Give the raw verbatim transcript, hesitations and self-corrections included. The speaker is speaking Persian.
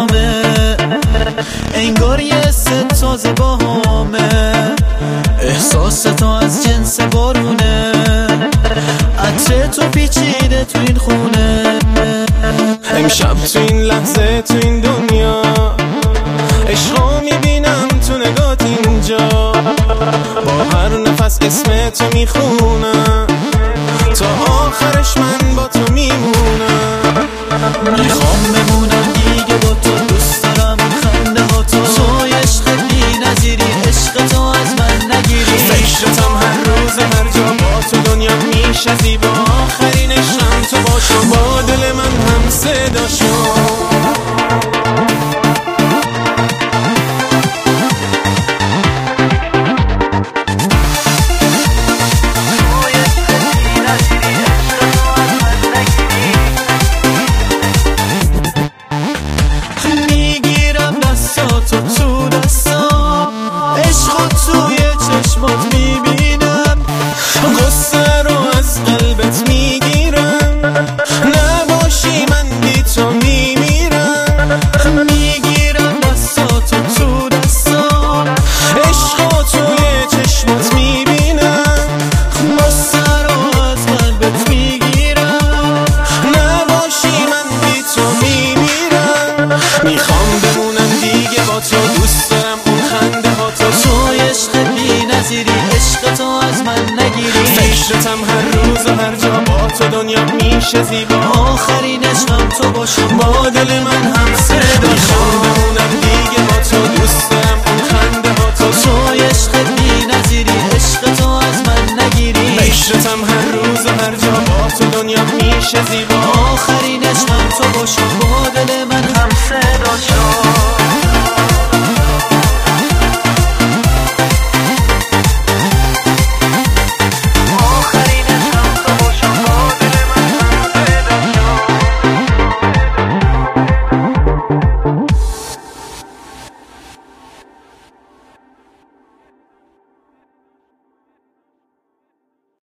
آرامه، انگار یه ست تازه باهامه، احساس تو از جنس بارونه، عطر تو پیچیده تو این خونه. امشب تو این لحظه تو این دنیا عشقا میبینم تو نگات اینجا، با هر نفس اسم تو میخونم، تا آخرش من با تو میمونم. میخوام بمونم دیگه با تو، دوست دارم اون خنده ها تو، توی عشق بی نظیری، عشق تو از من نگیری. فکرتم هر روز هر جا، با تو دنیا میشه زیبا، آخرین عشقم تو باشو، با دل من هم صدا شو. چشمات میبینم، غصه رو از قلبت میگیرم، نباشی من بی تو میمیرم. میگیرم دستاتو تو دستام، عشقا توی چشمات میبینم، غصه رو از قلبت میگیرم، نباشی من بی تو میمیرم. میخوام بمونم دیگه با تو، دوست دارم اون خنده ها تو، توی عشق بی نظیری، عشق تو از من نگیری. فکرتم هر روز و هر جا، با تو دنیا میشه زیبا، آخرین عشقم تو باشو، با دل من هم صدا. میخوام بمونم دیگه با تو، دوست دارم اون خنده ها تو، توی عشق بی نظیری، عشق تو از من نگیری. فکرتم هر روز و هر جا، با تو دنیا میشه زیبا، آخرین عشقم تو باشو، با دل من هم صدا شو.